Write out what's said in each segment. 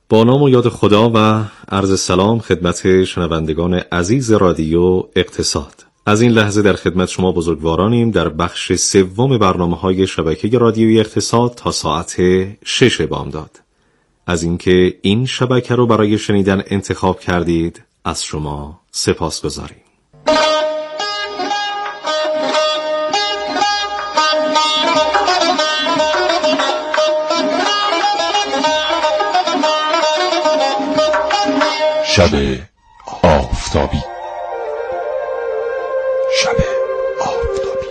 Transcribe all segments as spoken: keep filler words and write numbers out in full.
با نام و یاد خدا و عرض سلام خدمت شنوندگان عزیز رادیو اقتصاد. از این لحظه در خدمت شما بزرگوارانیم در بخش سوم برنامه‌های شبکه رادیویی اقتصاد تا ساعت شش بامداد. از اینکه این شبکه رو برای شنیدن انتخاب کردید از شما سپاسگزاریم. شب آفتابی. شب آفتابی.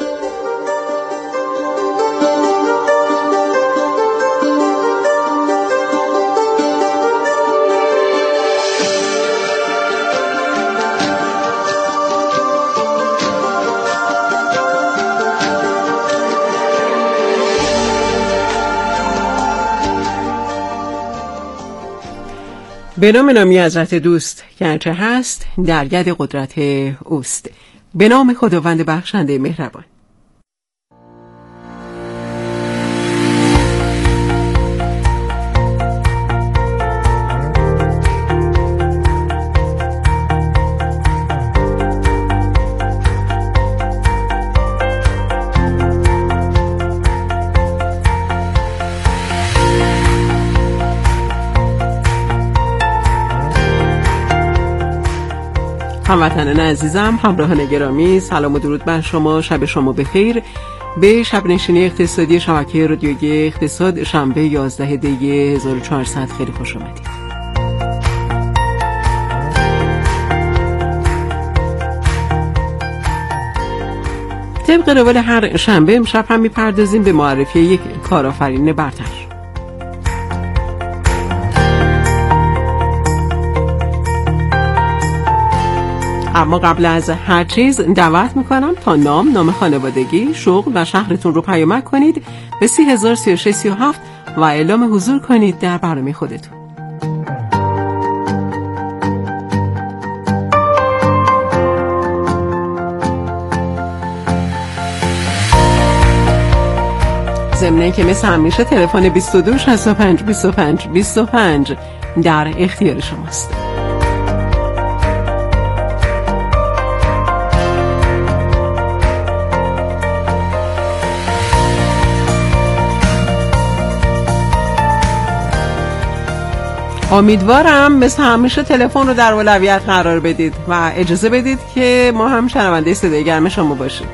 به نام نامی حضرت دوست که هرچه هست در ید قدرت اوست. به نام خداوند بخشنده مهربان. هموطنان عزیزم، همراهان گرامی، سلام و درود بر شما. شب شما بخیر. به شب نشینی اقتصادی شبکه رادیویی اقتصاد شنبه یازده دی هزار و چهارصد خیلی خوش آمدید. طبق روال هر شنبه امشب هم میپردازیم به معرفی یک کارآفرین برتر. اما قبل از هر چیز دعوت میکنم تا نام، نام خانوادگی، شغل و شهرتون رو پیامک کنید به سی هزار سی و شش سی و هفت و اعلام حضور کنید در برنامه خودتون. ضمن که مثل همیشه تلفن بیست و دو شصت و پنج بیست و پنج بیست و پنج در اختیار شماست. امیدوارم مثل همیشه تلفن رو در اولویت قرار بدید و اجازه بدید که ما هم شنونده صدای گرم شما باشیم.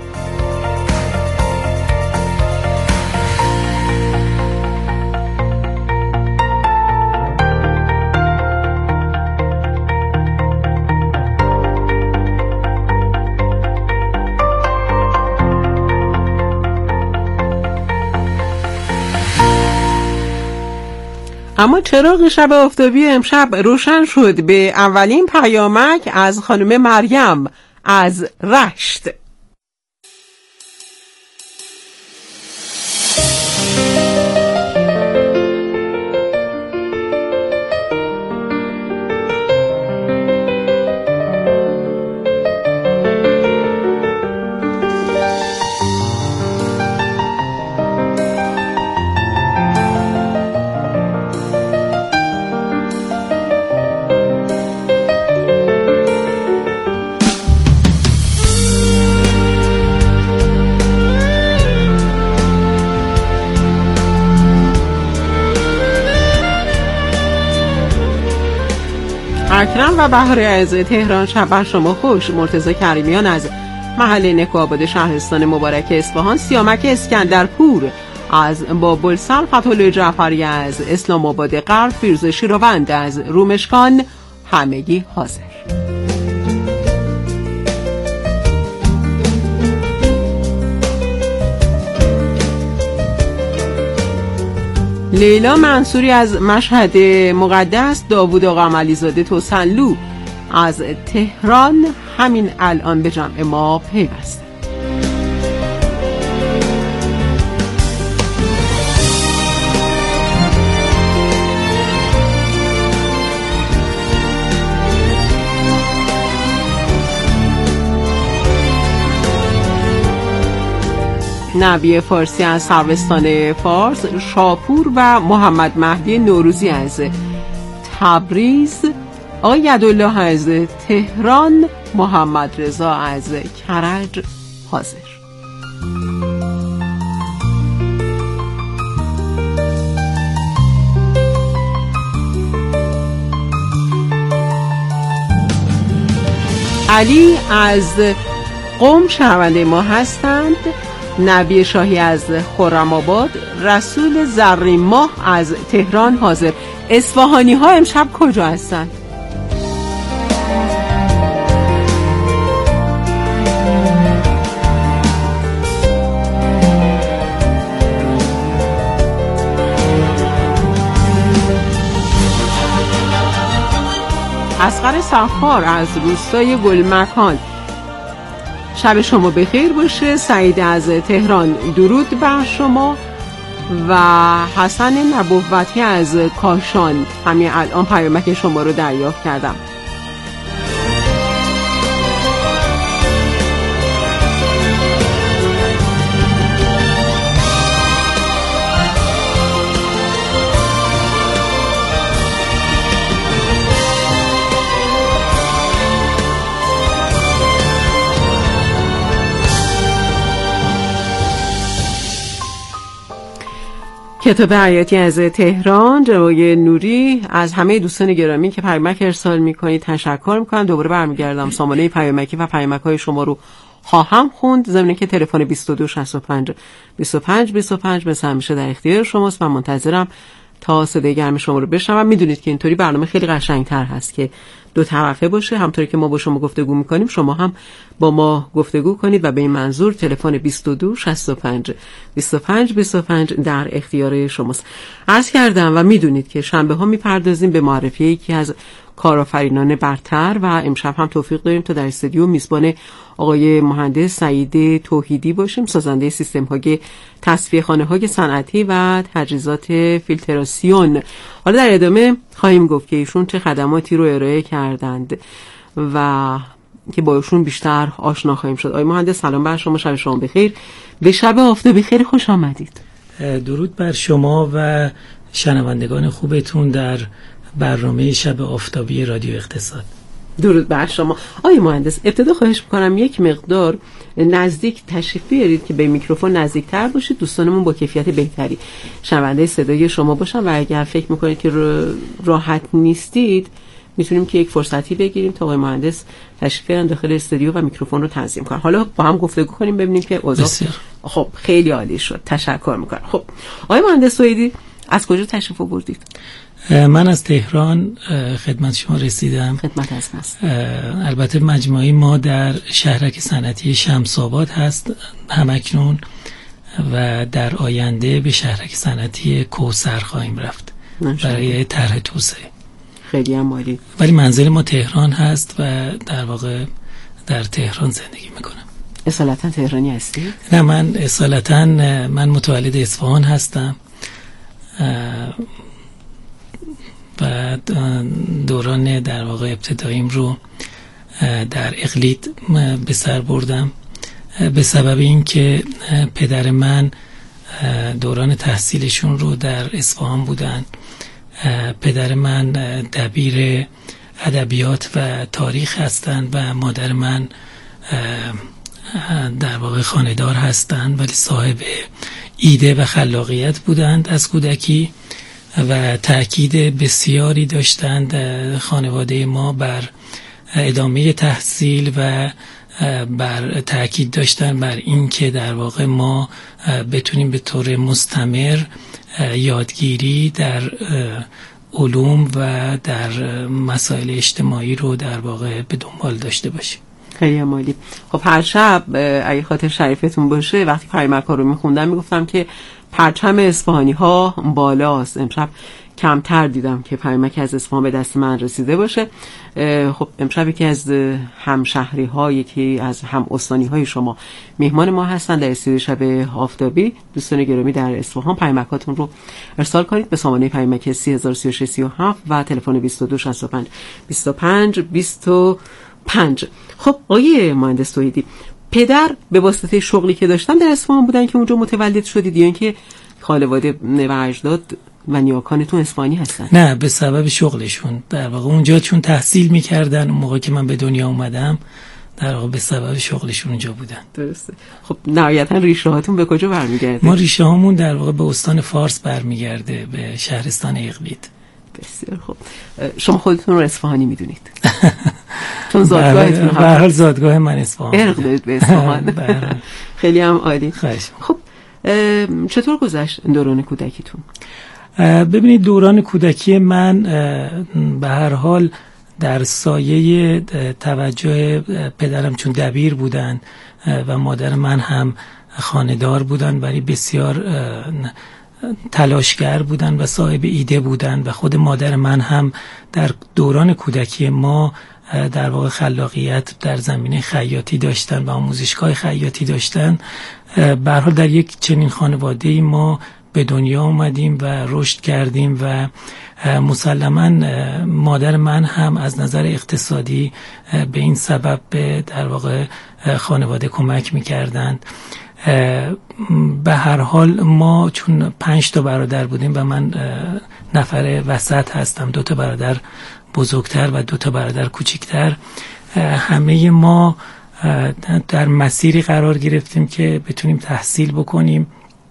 اما چراغ شب آفتابی امشب روشن شد به اولین پیامک از خانم مریم از رشت. اکرم و بهار از تهران، شب شما خوش. مرتضی کریمیان از محله نکوآباد شهرستان مبارک اصفهان، سیامک اسکندرپور از بابلسر، فتح‌الله جعفری از اسلام آباد غرب، فیروز شیروند از رومشکان، همگی حاضر. لیلا منصوری از مشهد مقدس، داوود آقا عملیزاده توسنلو از تهران همین الان به جمع ما پیوسته. نبی فارسی از سروستان فارس، شاپور و محمد مهدی نوروزی از تبریز آقای یدالله از تهران، محمد رضا از کرج حاضر. علی از قم شنونده ما هستند. نبی شاهی از خرم آباد، رسول زرین ماه از تهران حاضر. اصفهانی ها امشب کجا هستند؟ اصغر صفار از روستای گلمکان، شب شما بخیر باشه. سعید از تهران، درود بر شما. و حسن نبوتی از کاشان، همین الان پیامک شما رو دریافت کردم. کتاب حیاتی از تهران، جوای نوری، از همه دوستان گرامی که پیامک ارسال میکنید تشکر میکنم. دوباره برمیگردم سامانه پیامکی و پیامک های شما رو خواهم خوند. ضمن که تلفن بیست و دو شصت و پنج بیست و پنج بیست و پنج مثل همیشه در اختیار شماست. من منتظرم تا صدای گرم شما رو بشنوم. میدونید که اینطوری برنامه خیلی قشنگتر هست که دو طرفه باشه. همونطوری که ما با شما گفتگو میکنیم شما هم با ما گفتگو کنید و به این منظور تلفن بیست و دو شصت و پنج بیست و پنج بیست و پنج در اختیار شماست. عرض کردم و میدونید که شنبه ها میپردازیم به معرفی یکی از کارآفرینان برتر و امشب هم توفیق داریم تا در استودیو میزبان آقای مهندس سعید توحیدی باشیم، سازنده سیستم های تصفیه خانه های صنعتی و تجهیزات فیلتراسیون. حالا در ادامه خواهیم گفت که ایشون چه خدماتی رو ارائه کردند و که با ایشون بیشتر آشنا خواهیم شد. آقای مهندس سلام بر شما، شب شما بخیر. به شب آفتابی خیلی خوش آمدید. درود بر شما و شنوندگان خوبتون در برنامه شب آفتابی رادیو اقتصاد. درود بر شما. آقای مهندس ابتدا خواهش میکنم یک مقدار نزدیک تشریف بیارید که به میکروفون نزدیکتر باشید، دوستانمون با کیفیت بهتری شنونده صدای شما باشن و اگر فکر میکنید که راحت نیستید میتونیم که یک فرصتی بگیریم تا آقای مهندس تشریف بیارن داخل استودیو و میکروفون رو تنظیم کنن. حالا با هم گفتگو کنیم ببینیم که اوضاع. خب خیلی عالی شد، تشکر میکنم. خب آقای مهندس توحیدی از کجا تشریف آوردید؟ من از تهران خدمت شما رسیدم. خدمت از هست. البته مجموعه ما در شهرک صنعتی شمس‌آباد هست همکنون و در آینده به شهرک صنعتی کوثر خواهیم رفت برای طرح توسعه. خیلی هم عالی. ولی منزل ما تهران هست و در واقع در تهران زندگی میکنم. اصالتا تهرانی هستی؟ نه، من اصالتا من متولد اصفهان هستم و دوران در واقع ابتداییم رو در اقلید به سر بردم به سبب اینکه پدر من دوران تحصیلشون رو در اصفهان بودن. پدر من دبیر ادبیات و تاریخ هستند و مادر من در واقع خانه‌دار هستند ولی صاحب ایده و خلاقیت بودند از کودکی و تأکید بسیاری داشتند خانواده ما بر ادامه تحصیل و بر تأکید داشتن بر این که در واقع ما بتونیم به طور مستمر یادگیری در علوم و در مسائل اجتماعی رو در واقع به دنبال داشته باشیم. خیلی عالی. خب هر شب اگه خاطر شریفتون باشه وقتی پیامک ها رو میخوندم میگفتم که پرچم اصفهانی ها بالاست. امشب کمتر دیدم که پیامک از اصفهان به دست من رسیده باشه. خب امشب یکی از همشهری ها، یکی از هم استانی های شما مهمان ما هستن در استودیو شب آفتابی. دوستان گرامی در اصفهان پیامکاتون رو ارسال کنید به سامانه پیامک سی هزار و سی و شش سی و هفت و تلفن بیست و دو شصت و پنج بیست و پنج بیست و پنج. خب آقای مهندس توحیدی، پدر به واسطه شغلی که داشتن در اصفهان بودن که اونجا متولد شدید یا اینکه خانواده و اجداد و نیاکانتون اصفهانی هستن؟ نه، به سبب شغلشون. در واقع اونجا چون تحصیل میکردن اون موقع که من به دنیا اومدم، در واقع به سبب شغلشون اونجا بودن. درسته. خب نهایتا ریشه هاتون به کجا برمیگرده؟ ما ریشه هامون در واقع به استان فارس برمیگرده، به شهرستان اقلید. بسیار خوب. شما خودتون رو اصفهانی میدونید؟ چون زادگاهتون به هر حال زادگاه من اصفهان. ارق به اصفهان. خیلی هم عالی. خب چطور گذشت دوران کودکیتون؟ ببینید دوران کودکی من به هر حال در سایه توجه پدرم، چون دبیر بودن و مادر من هم خانه‌دار بودن، ولی بسیار تلاشگر بودن و صاحب ایده بودن و خود مادر من هم در دوران کودکی ما در واقع خلاقیت در زمینه خیاطی داشتن و آموزشگاه خیاطی داشتن. به هر حال در یک چنین خانواده‌ای ما به دنیا اومدیم و رشد کردیم و مسلماً مادر من هم از نظر اقتصادی به این سبب به در واقع خانواده کمک می‌کردند. به هر حال ما چون پنج تا برادر بودیم و من نفر وسط هستم، دو تا برادر بزرگتر و دو تا برادر کوچکتر، همه ما در مسیری قرار گرفتیم که بتونیم تحصیل بکنیم.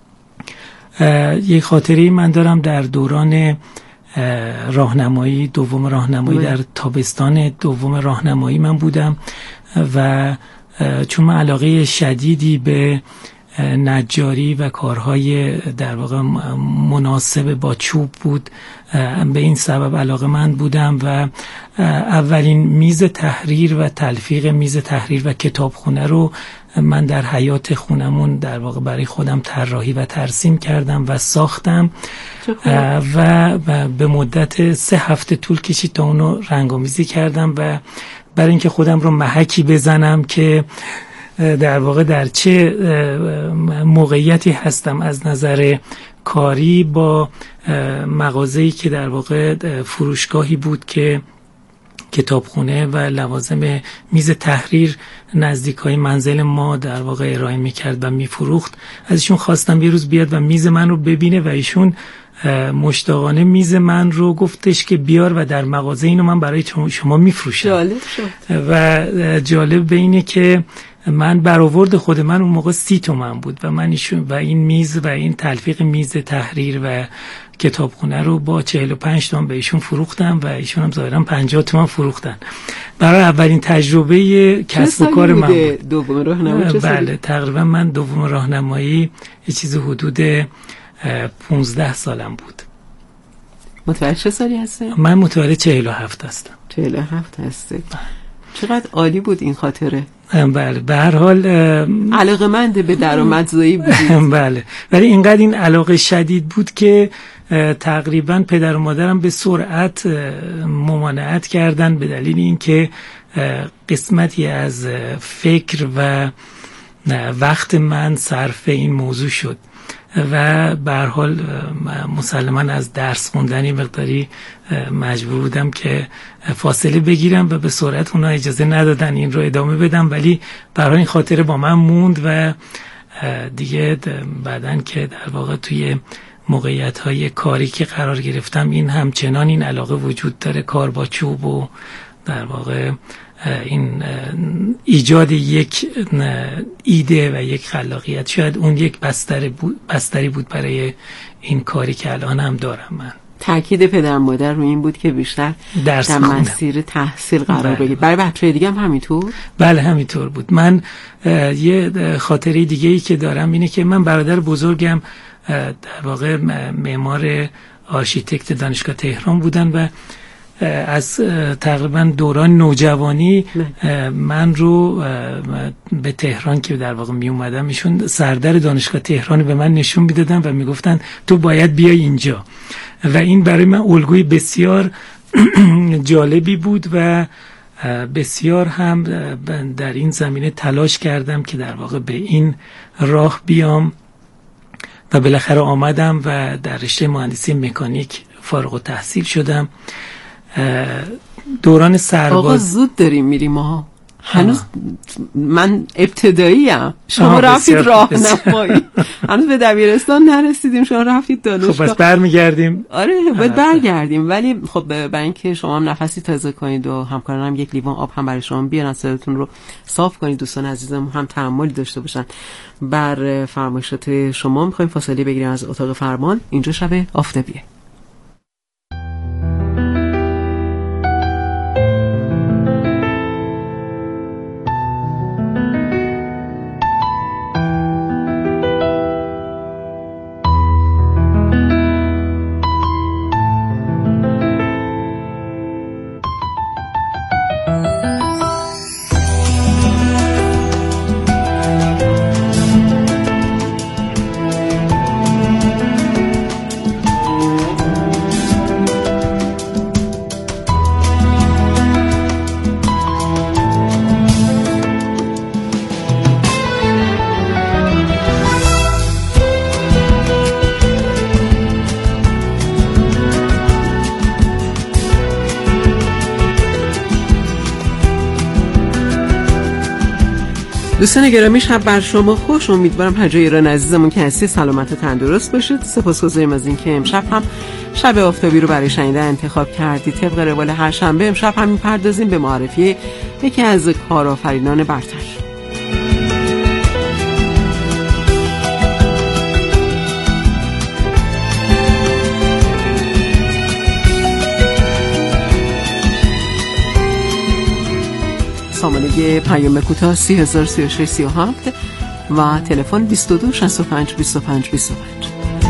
یک خاطری من دارم در دوران راهنمایی، دوم راهنمایی در تابستان دوم راهنمایی من بودم و چون من علاقه شدیدی به نجاری و کارهای در واقع مناسب با چوب بود، به این سبب علاقه من بودم و اولین میز تحریر و تلفیق میز تحریر و کتابخونه رو من در حیاط خونمون در واقع برای خودم طراحی و ترسیم کردم و ساختم و به مدت سه هفته طول کشید تا اونو رنگ‌آمیزی کردم و برای اینکه خودم رو محکی بزنم که در واقع در چه موقعیتی هستم از نظر کاری، با مغازه‌ای که در واقع فروشگاهی بود که کتابخونه و لوازم میز تحریر نزدیکای منزل ما در واقع ارائه میکرد و میفروخت، ازشون خواستم یه روز بیاد و میز من رو ببینه و ایشون مشتاقانه میز من رو گفتش که بیار و در مغازه اینو من برای شما میفروشم. جالب شد. و جالب به اینه که من برآورد خود من اون موقع سی تومن بود و من ایشون و این میز و این تلفیق میز تحریر و کتابخونه رو با چهل و پنج تومن به ایشون فروختم و ایشون هم ظاهرا پنجاه تومن فروختن. برای اولین تجربه کسب و کار من بود. دوم راهنمایی چه سالی؟ بله تقریبا من دوم راهنمایی یه چیز حدود پونزده سالم بود. متولد چه سالی هستی؟ من متولد چهل و هفت هستم. چهل و هفت هستی. چقدر عالی بود این خاطره. بله به هر حال علاقه‌مند به درآمدزایی بودید. بله ولی اینقدر این علاقه شدید بود که تقریبا پدر و مادرم به سرعت ممانعت کردن به دلیل اینکه قسمتی از فکر و وقت من صرف این موضوع شد و به هر حال مسلماً از درس خوندنی مقداری مجبور بودم که فاصله بگیرم و به سرعت اونا اجازه ندادن این رو ادامه بدم، ولی برای این خاطر با من موند و دیگه بعدن که در واقع توی موقعیت‌های کاری که قرار گرفتم این همچنان این علاقه وجود داره، کار با چوب و در واقع این ایجاد یک ایده و یک خلاقیت، شاید اون یک بستر بود بستری بود برای این کاری که الان هم دارم. من تاکید پدر مادر رو این بود که بیشتر درس در مسیر تحصیل قرار بگیرید. برای بچه‌های دیگه هم همینطور؟ بله همینطور بود. من یه خاطره دیگه ای که دارم اینه که من برادر بزرگم در واقع معمار آرشیتکت دانشگاه تهران بودن و از تقریبا دوران نوجوانی من رو به تهران که در واقع می اومدم ایشون سردر دانشگاه تهران به من نشون میدادن و میگفتن تو باید بیای اینجا و این برای من الگوی بسیار جالبی بود و بسیار هم در این زمینه تلاش کردم که در واقع به این راه بیام و بالاخره آمدم و در رشته مهندسی مکانیک فارغ التحصیل شدم. دوران سرباز آقا زود داریم میریم ها. هنوز من ابتداییم، شما رفتید راهنمایی، هنوز به دبیرستان نرسیدیم، شما رفتید دانشگاه. خب بس برمیگردیم. آره باید برگردیم، ولی خب برای اینکه شما هم نفسی تازه کنید و همکاران هم یک لیوان آب هم برای شما بیارن صداتون رو صاف کنید، دوستان عزیزم هم تحملی داشته باشن بر فرمایشات شما. میخوایم فاصله بگیریم از اتاق فرمان. اینجا شب آفتابیه. دوستان گرامی، شب بر شما خوش. امیدوارم هر جای ایران عزیزمون که هستی سلامت و تندرست باشید. سپاسگزاریم از اینکه امشب هم شب آفتابی رو برای شنیدن انتخاب کردید. طبق روال هر شنبه امشب هم می‌پردازیم به معرفی یکی از کارآفرینان برتر. سامانه پیام کوتاه سی هزار سی و شش سی و هفت و تلفن بیست و دو شصت و پنج بیست و پنج بیست و پنج.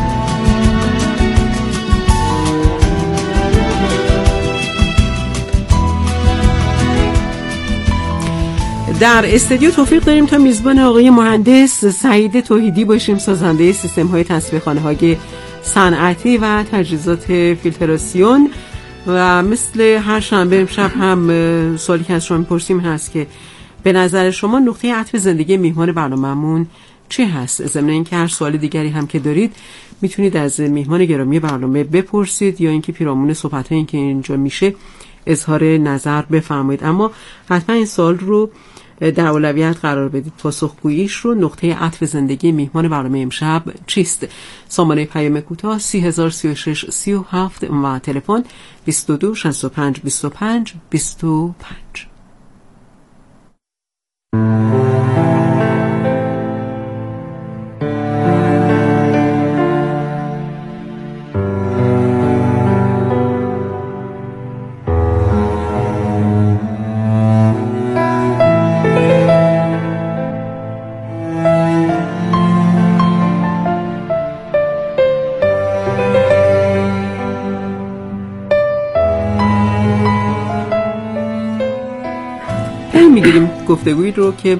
در استودیو توفیق داریم تا میزبان آقای مهندس سعید توحیدی باشیم، سازنده سیستم‌های تصفیه‌خانه‌های صنعتی و تجهیزات فیلتراسیون. و مثل هر شنبه امشب هم سوالی که از شما می‌پرسیم هست که به نظر شما نقطه عطف زندگی میهمان برنامه‌مون چی هست؟ ضمن اینکه هر سوال دیگری هم که دارید میتونید از میهمان گرامی برنامه بپرسید یا اینکه پیرامون صحبت‌هایی که اینجا میشه اظهار نظر بفرمایید، اما حتما این سوال رو در اولویت قرار بدید. پاسخگوییش رو نقطه عطف زندگی میهمان برنامه امشب چیست؟ سامانه پیام کوتاه سی هزار سی و شش سی و هفت و تلفن بیست و دو شصت و پنج بیست و پنج بیست و پنج. میگیریم گفتگویی رو که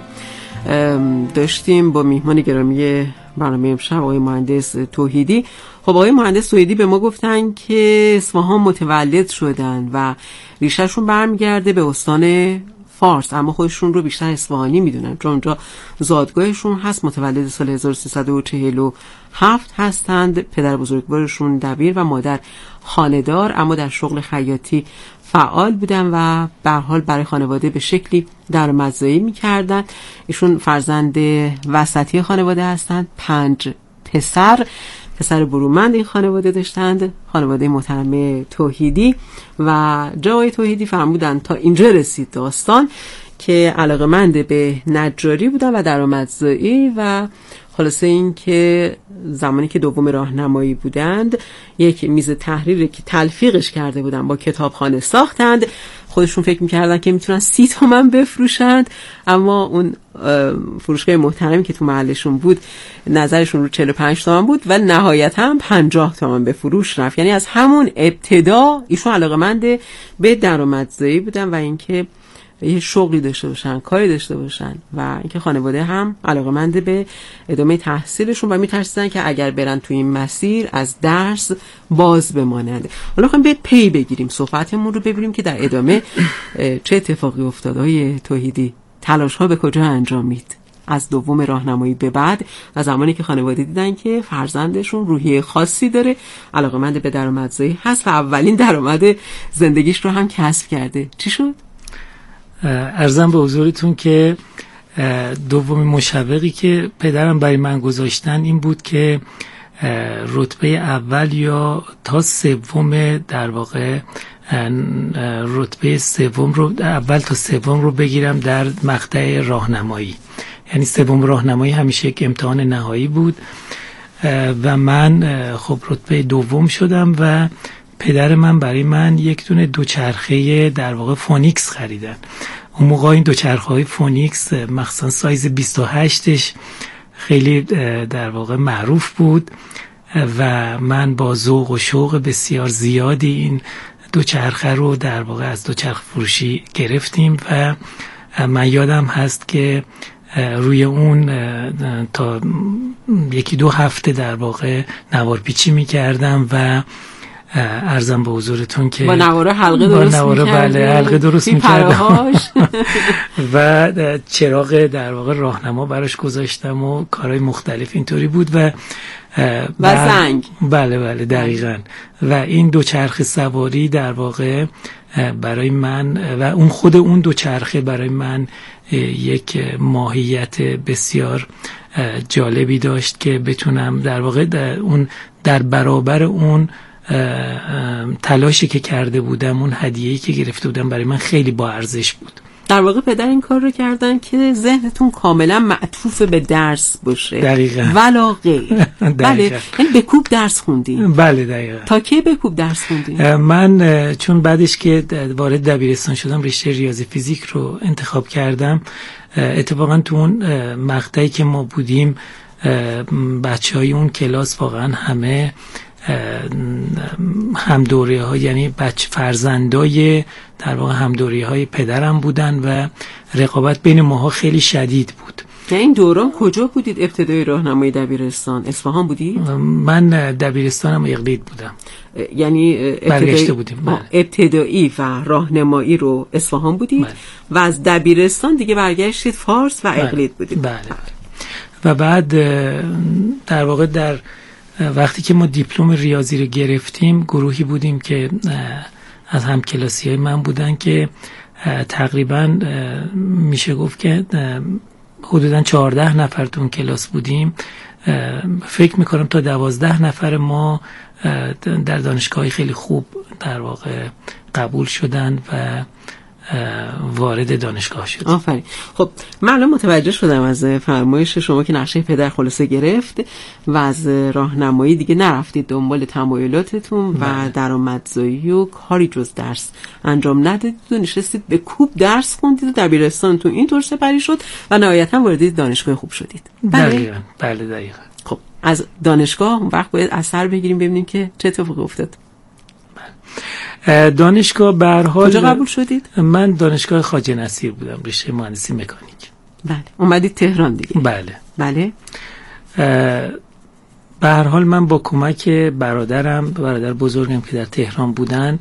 داشتیم با میهمان گرامی برنامه امشب آقای مهندس توحیدی. خب آقای مهندس توحیدی به ما گفتن که اصفهان متولد شدن و ریشهشون برمیگرده به استان فارس، اما خودشون رو بیشتر اصفهانی میدونن چون اونجا زادگاهشون هست. متولد سال هزار و سیصد و چهل و هفت هستند. پدر بزرگوارشون دبیر و مادر خانه‌دار، اما در شغل خیاطی فعال بودن و به هر حال برای خانواده به شکلی درآمدزایی می‌کردن. ایشون فرزند وسطی خانواده هستند، پنج پسر پسر برومند این خانواده داشتند، خانواده محترم توحیدی. و جای توحیدی فرمودن تا اینجا رسید داستان که علاقه‌مند به نجاری بودن و درآمدزایی و خلاصه این که زمانی که دوم راهنمایی بودند یک میز تحریری که تلفیقش کرده بودن با کتابخانه ساختند. خودشون فکر میکردن که میتونن سی تومن بفروشند، اما اون فروشگاه محترمی که تو محلشون بود نظرشون رو چهل و پنج تومن بود و نهایتا هم پنجاه تومن به فروش رفت. یعنی از همون ابتدا ایشون علاقه‌مند به درآمدزایی بودن و اینکه یه شغلی داشته باشن، کاری داشته باشن و اینکه خانواده هم علاقه‌مند به ادامه تحصیلشون و میترسیدن که اگر برن تو این مسیر از درس باز بمانند. حالا خواهیم به پی بگیریم صحبتمون رو، ببینیم که در ادامه چه اتفاقی افتاد. آقای توحیدی تلاش ها به کجا انجامید؟ از دوم راهنمایی به بعد، از زمانی که خانواده دیدن که فرزندشون روحیه خاصی داره، علاقه‌مند به درآمدزایی هست و اولین درآمد زندگیش رو هم کسب کرده، چی شد؟ عرضم به حضورتون که دومین مشوقی که پدرم برای من گذاشتن این بود که رتبه اول یا تا سوم در واقع رتبه سوم رو اول تا سوم رو بگیرم در مقطع راهنمایی. یعنی سوم راهنمایی همیشه یک امتحان نهایی بود و من خب رتبه دوم شدم و پدر من برای من یک دونه دوچرخه در واقع فونیکس خریدن. اون موقع این دوچرخه های فونیکس مخصوصا سایز بیست و هشتش خیلی در واقع معروف بود و من با ذوق و شوق بسیار زیادی این دوچرخه رو در واقع از دوچرخه فروشی گرفتیم و من یادم هست که روی اون تا یکی دو هفته در واقع نوار پیچی می‌کردم و عرضم به حضورتون که با نوار حلقه درست نواره بله حلقه درست می‌کردم و چراغ در واقع راهنما براش گذاشتم و کارهای مختلف اینطوری بود و و زنگ بله بله دقیقاً و این دوچرخه سواری در واقع برای من و اون خود اون دوچرخه برای من یک ماهیت بسیار جالبی داشت که بتونم در واقع در اون در برابر اون تلاشی که کرده بودم، اون هدیه‌ای که گرفته بودم برای من خیلی با ارزش بود. در واقع پدر این کار رو کردن که ذهنتون کاملا معطوف به درس باشه. دقیقاً. ولا غیر. بله. یعنی به کوب درس خوندین. بله دقیقاً. تا کی به کوب درس خوندین؟ من چون بعدش که وارد دبیرستان شدم رشته ریاضی فیزیک رو انتخاب کردم. اتفاقاً تو اون مقطعی که ما بودیم بچهای اون کلاس واقعاً همه همدوره ها، یعنی بچه فرزندای در واقع همدوره های پدرم بودن و رقابت بین ماها خیلی شدید بود. این دوران کجا بودید؟ ابتدای راهنمایی دبیرستان اصفهان بودید؟ من دبیرستانم اقلید بودم. یعنی برگشته بودیم. بله. ابتدایی و راهنمایی رو اصفهان بودید. بله. و از دبیرستان دیگه برگشتید فارس و اقلید بودید. بله. بله. و بعد در واقع در وقتی که ما دیپلم ریاضی رو گرفتیم گروهی بودیم که از همکلاسی های من بودن که تقریبا میشه گفت که حدوداً چهارده نفر تو اون کلاس بودیم. فکر میکنم تا دوازده نفر ما در دانشگاهی خیلی خوب در واقع قبول شدن و وارد دانشگاه شد. آفرین. خب من الان متوجه شدم از فرمایش شما که نقشه پدر خلاصه گرفت و از راهنمایی دیگه نرفتید دنبال تمایلاتتون و درآمدزایی و کاری جز درس انجام ندادید و نشستید به کوب درس خوندید و دبیرستانتون اینطور سپری شد و نهایتا وارد دانشگاه خوب شدید. بله دقیقاً. بله دقیقاً. خب از دانشگاه اون وقت باید اثر بگیریم ببینیم که چه اتفاقی افتاد. دانشگاه به هر حال کجا قبول شدید؟ من دانشگاه خواجه نصیر بودم، رشته مهندسی مکانیک. بله. اومدید تهران دیگه؟ بله. بله. به هر حال من با کمک برادرم، برادر بزرگم که در تهران بودن،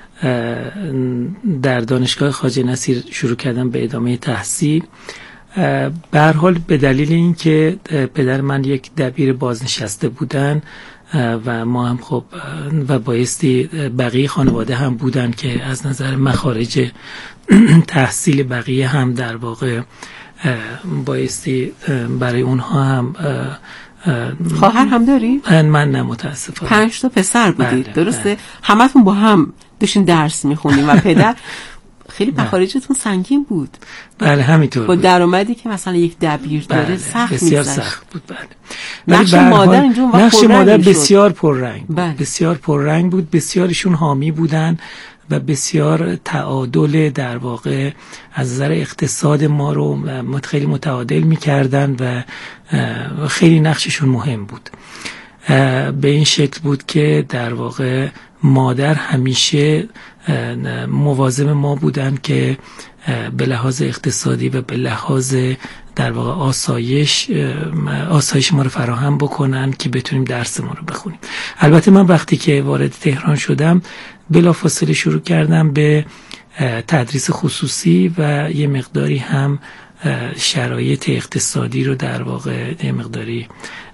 در دانشگاه خواجه نصیر شروع کردم به ادامه تحصیل. به هر حال به دلیل اینکه پدر من یک دبیر بازنشسته بودن و ما هم خب و بایستی بقیه خانواده هم بودن که از نظر مخارج تحصیل بقیه هم در واقع بایستی برای اونها هم. خواهر هم داری؟ من نه متاسفم. پنج تا پسر بودید. بله، درسته؟ بله. همتون با هم داشتین درس میخونیم و پدر خیلی مخارجتون سنگین بود. بله همینطور با بود. درآمدی که مثلا یک دبیر داره بله، سخت بسیار می‌گذشت. سخت بود. بله. نقش مادر اینجا وقت نقش مادر بسیار شد. پررنگ بود. بله. بسیار پررنگ بود. بسیارشون حامی بودن و بسیار تعادل در واقع از نظر اقتصاد ما رو خیلی متعادل می‌کردن و خیلی نقششون مهم بود. به این شکل بود که در واقع مادر همیشه مواظب ما بودن که به لحاظ اقتصادی و به لحاظ در واقع آسایش آسایش ما رو فراهم بکنن که بتونیم درس ما رو بخونیم. البته من وقتی که وارد تهران شدم بلافاصله شروع کردم به تدریس خصوصی و یه مقداری هم شرایط اقتصادی رو در واقع یه مقداری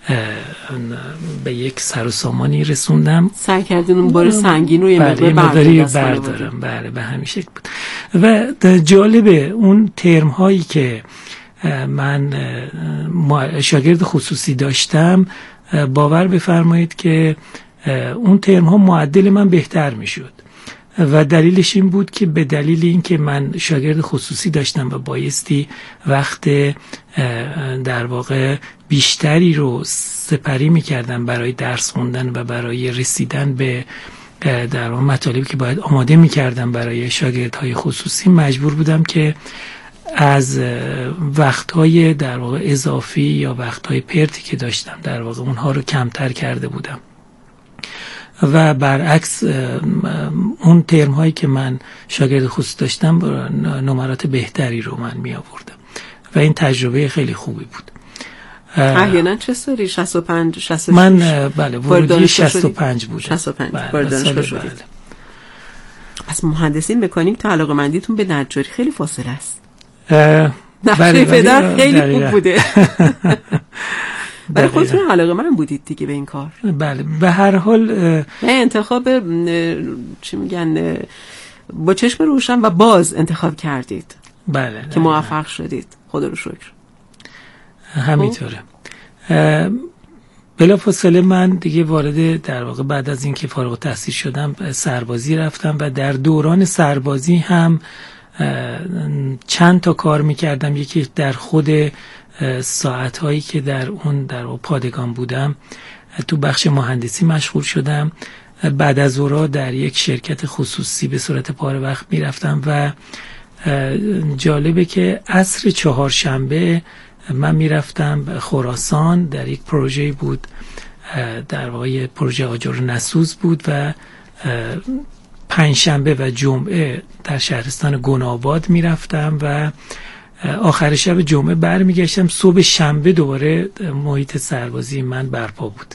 به یک سر و سامانی رسوندم. سعی کردین اون بار سنگین رو یه بله مقدار بردارم. بله به همین شکل بود. و جالبه اون ترم هایی که من شاگرد خصوصی داشتم، باور بفرمایید که اون ترم ها معدل من بهتر می شد و دلیلش این بود که به دلیل این که من شاگرد خصوصی داشتم و بایستی وقت در واقع بیشتری رو سپری می کردم برای درس خوندن و برای رسیدن به در واقع مطالبی که باید آماده می کردم برای شاگردهای خصوصی، مجبور بودم که از وقتهای در واقع اضافی یا وقتهای پرتی که داشتم در واقع اونها رو کمتر کرده بودم و برعکس اون ترم هایی که من شاگرد خصوصی داشتم نمرات بهتری رو من می آوردم و این تجربه خیلی خوبی بود. احیانا چه سری؟ شصت و پنج شصت و شش من بله ورودی شصت و پنج بودم. شصت و پنج وارد دانشگاه شدید. از مهندسین مکانیک تا علاقه‌مندیتون به نجاری خیلی فاصله است. نقشه پدر خیلی خوب بوده. برای خودتون علاقه من بودید دیگه به این کار. بله به هر حال انتخاب چی میگن با چشم روشن و باز انتخاب کردید. بله که موفق شدید، خدا رو شکر. همینطوره. بلافاصله من دیگه وارد در واقع بعد از اینکه فارغ التحصیل شدم سربازی رفتم و در دوران سربازی هم چند تا کار میکردم. یکی در خود ساعت هایی که در اون در پادگان بودم تو بخش مهندسی مشغول شدم. بعد از اورا در یک شرکت خصوصی به صورت پاره وقت میرفتم و جالبه که عصر چهارشنبه من میرفتم خراسان، در یک پروژه بود در واقع پروژه آجر نسوز بود و پنجشنبه و جمعه در شهرستان گناباد میرفتم و آخر شب جمعه برمیگشتم. صبح شنبه دوباره محیط سربازی من برپا بود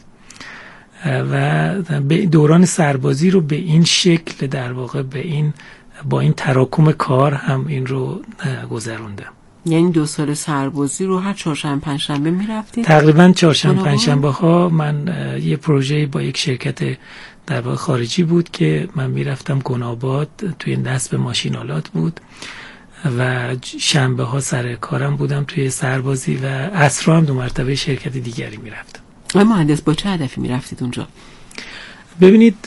و دوران سربازی رو به این شکل در واقع به این با این تراکم کار هم این رو گذروندم. یعنی دو سال سربازی رو هر چهارشنبه پنجشنبه میرفتید؟ تقریبا چهارشنبه پنجشنبه ها من یه پروژه با یک شرکت در واقع خارجی بود که من میرفتم گناباد توی نصب ماشینالات بود و شنبه ها سر کارم بودم توی سربازی و عصرها هم دو مرتبه شرکت دیگری میرفتم. آقای مهندس با چه هدفی میرفتید اونجا؟ ببینید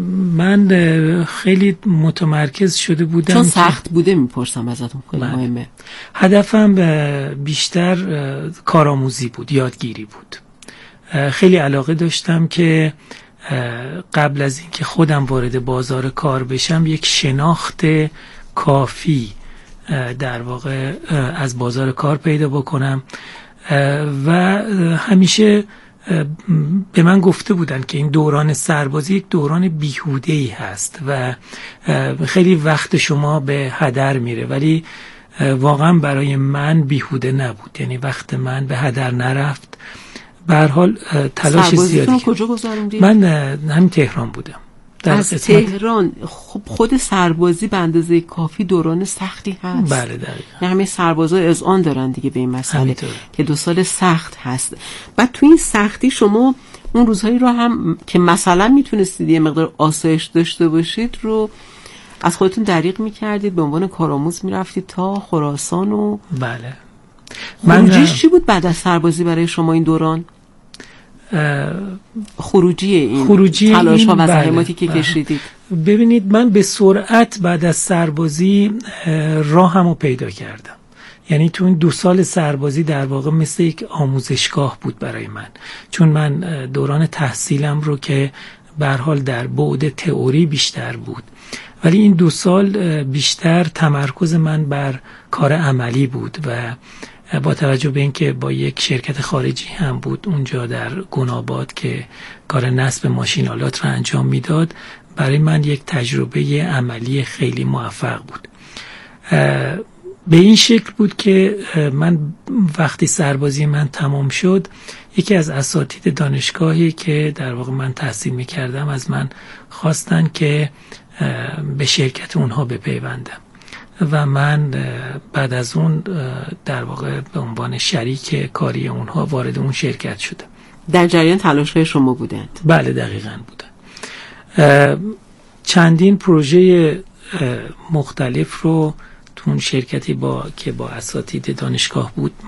من خیلی متمرکز شده بودم چون سخت بوده میپرسم ازتون، خیلی مهمه. هدفم بیشتر کارآموزی بود، یادگیری بود. خیلی علاقه داشتم که قبل از اینکه خودم وارد بازار کار بشم یک شناخت کافی در واقع از بازار کار پیدا بکنم و همیشه به من گفته بودن که این دوران سربازی یک دوران بیهوده‌ای هست و خیلی وقت شما به هدر میره، ولی واقعا برای من بیهوده نبود. یعنی وقت من به هدر نرفت. به هر حال تلاش زیادی کجا گذروندید؟ من همین تهران بودم. از تهران. خب خود سربازی به اندازه کافی دوران سختی هست. بله دقیقاً. نه همه سربازا اذعان دارن دیگه به این مسئله که دو سال سخت هست. بعد تو این سختی شما اون روزهایی رو هم که مثلا میتونستید یه مقدار آسایش داشته باشید رو از خودتون دریغ میکردید، به عنوان کارآموز میرفتید تا خراسان و بله. خروجیش چی بود بعد از سربازی برای شما این دوران؟ خروجی این خروجی تلاش ها و زحماتی که بله. کشیدید. ببینید من به سرعت بعد از سربازی راهمو پیدا کردم. یعنی تو این دو سال سربازی در واقع مثل یک آموزشگاه بود برای من، چون من دوران تحصیلم رو که به هر حال در بعد تئوری بیشتر بود، ولی این دو سال بیشتر تمرکز من بر کار عملی بود و با توجه به اینکه با یک شرکت خارجی هم بود اونجا در گناباد که کار نصب ماشینالات را انجام میداد، برای من یک تجربه عملی خیلی موفق بود. به این شکل بود که من وقتی سربازی من تمام شد، یکی از اساتید دانشگاهی که در واقع من تحصیل میکردم از من خواستن که به شرکت اونها بپیوندم و من بعد از اون در واقع به عنوان شریک کاری اونها وارد اون شرکت شدم. در جریان تلاش‌های شما بودند؟ بله دقیقاً بودن. چندین پروژه مختلف رو تو اون شرکتی با که با اساتید دانشگاه بود